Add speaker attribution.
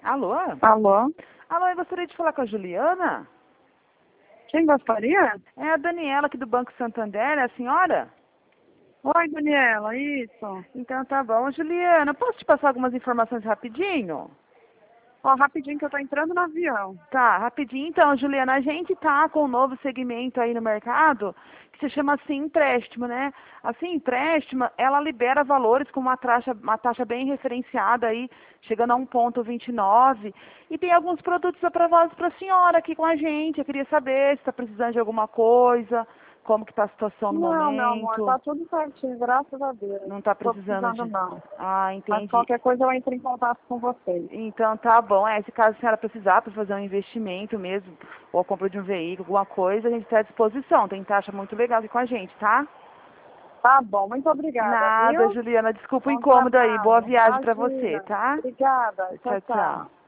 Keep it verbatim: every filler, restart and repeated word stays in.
Speaker 1: Alô?
Speaker 2: Alô?
Speaker 1: Alô, eu gostaria de falar com a Juliana?
Speaker 2: Quem gostaria?
Speaker 1: É a Daniela aqui do Banco Santander, é a senhora?
Speaker 2: Oi, Daniela, isso.
Speaker 1: Então tá bom. Juliana, posso te passar algumas informações rapidinho?
Speaker 2: Ó, rapidinho que eu tô entrando no avião.
Speaker 1: Tá, rapidinho. Então, Juliana, a gente tá com um novo segmento aí no mercado que se chama assim empréstimo, né? Assim, empréstimo, ela libera valores com uma taxa, uma taxa bem referenciada aí, chegando a um ponto vinte e nove. E tem alguns produtos aprovados para a senhora aqui com a gente. Eu queria saber se está precisando de alguma coisa, como que está a situação no
Speaker 2: Não, meu amor,
Speaker 1: momento.
Speaker 2: tá tudo certinho, graças a Deus.
Speaker 1: Não está
Speaker 2: Tô
Speaker 1: precisando
Speaker 2: precisando
Speaker 1: de...
Speaker 2: não.
Speaker 1: Ah,
Speaker 2: Mas
Speaker 1: entendi.
Speaker 2: qualquer coisa eu entro em contato com vocês.
Speaker 1: Então tá bom. É, se caso a senhora precisar para fazer um investimento mesmo, ou a compra de um veículo, alguma coisa, a gente está à disposição. Tem taxa muito legal aqui com a gente, tá?
Speaker 2: Tá bom, muito obrigada,
Speaker 1: Nada,
Speaker 2: viu?
Speaker 1: Juliana. Desculpa o
Speaker 2: Bom
Speaker 1: incômodo aí. Boa
Speaker 2: trabalho.
Speaker 1: viagem para você,
Speaker 2: Imagina.
Speaker 1: tá?
Speaker 2: Obrigada. Tchau,
Speaker 1: Tchau, tchau.
Speaker 2: tchau.